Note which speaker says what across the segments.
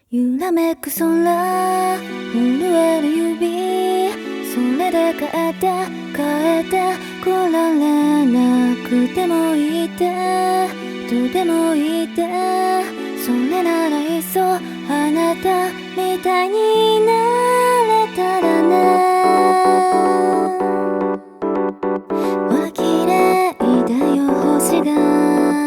Speaker 1: 揺らめく空、震える指、それで変えて来られなくてもいいってどうでもいいってそれならいっそあなたみたいになれたらね。ほら綺麗だよ星が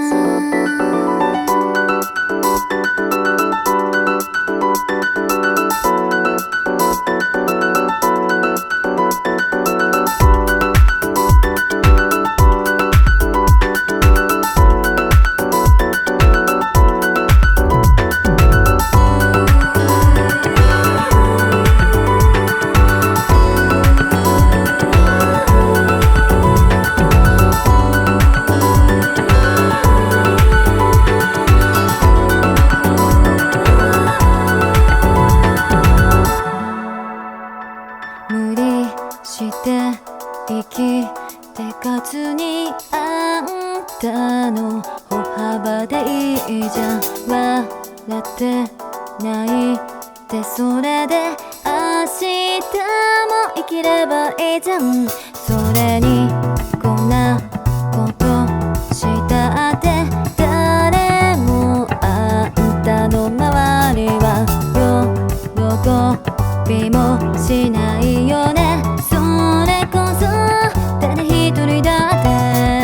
Speaker 1: 無理して生きてかずにあんたの歩幅でいいじゃん。笑って泣いてそれで明日も生きればいいじゃん。それにこんなことしたって誰もあんたの周りは喜びもしないよね。それこそ誰一人だって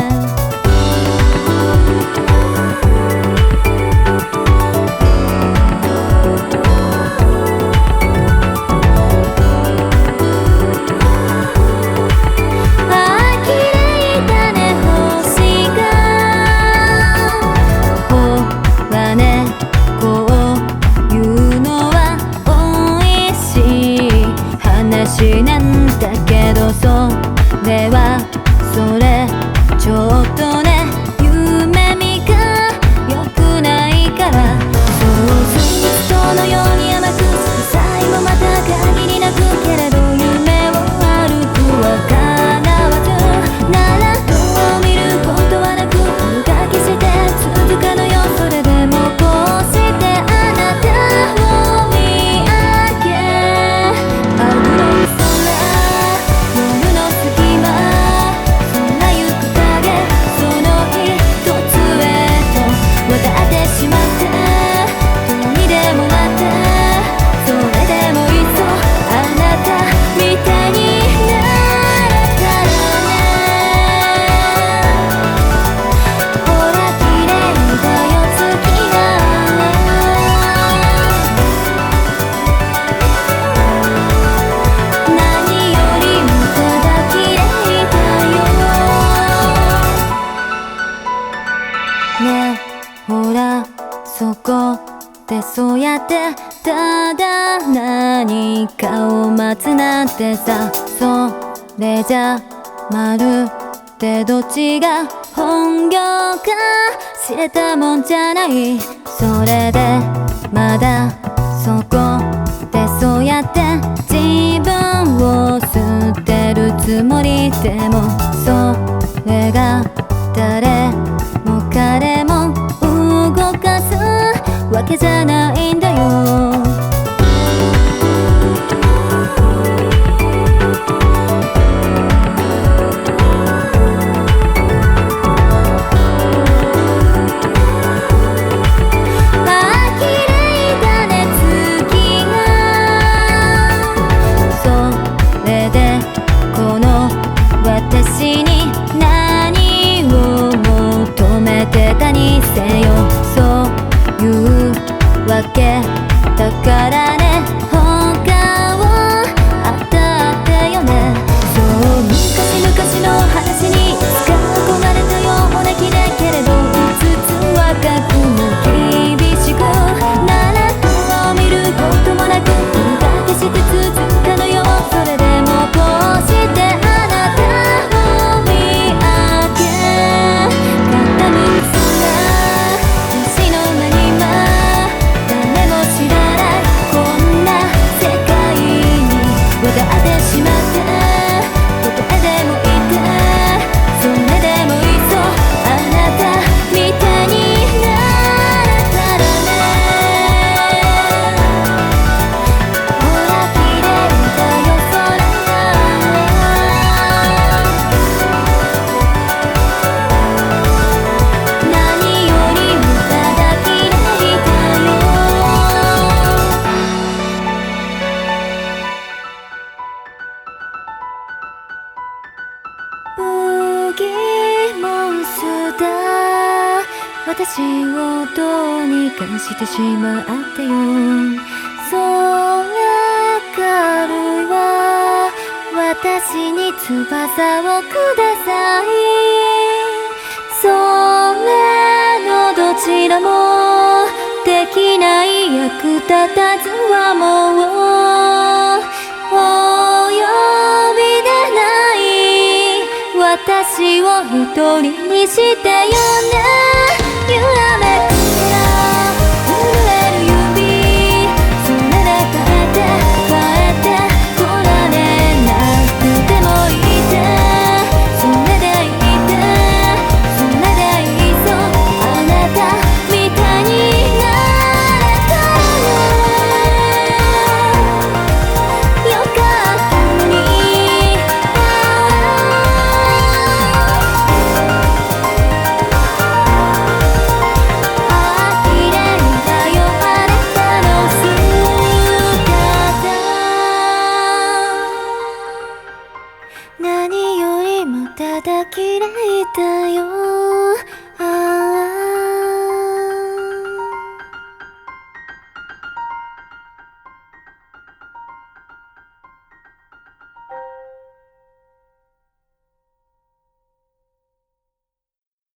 Speaker 1: なんだけどそれはそれちょっとね夢見が良くないからそうするとそのように甘く最後また限りなくけれど夢を歩くは叶わずならどう見ることはなく夜が消して続かぬよ。それでもこうしてあなたを見上げあるのねえほらそこでそうやってただ何かを待つなんてさそれじゃまるでどっちが本業か知れたもんじゃない。それでまだそこでそうやって自分を捨てるつもりでもそれが誰も彼も動かすわけじゃないんだよ。私に何を求めてたにせよそういうわけてよ。それからは私に翼をください。それのどちらもできない役立たずはもうお呼びでない。私を一人にしてよね。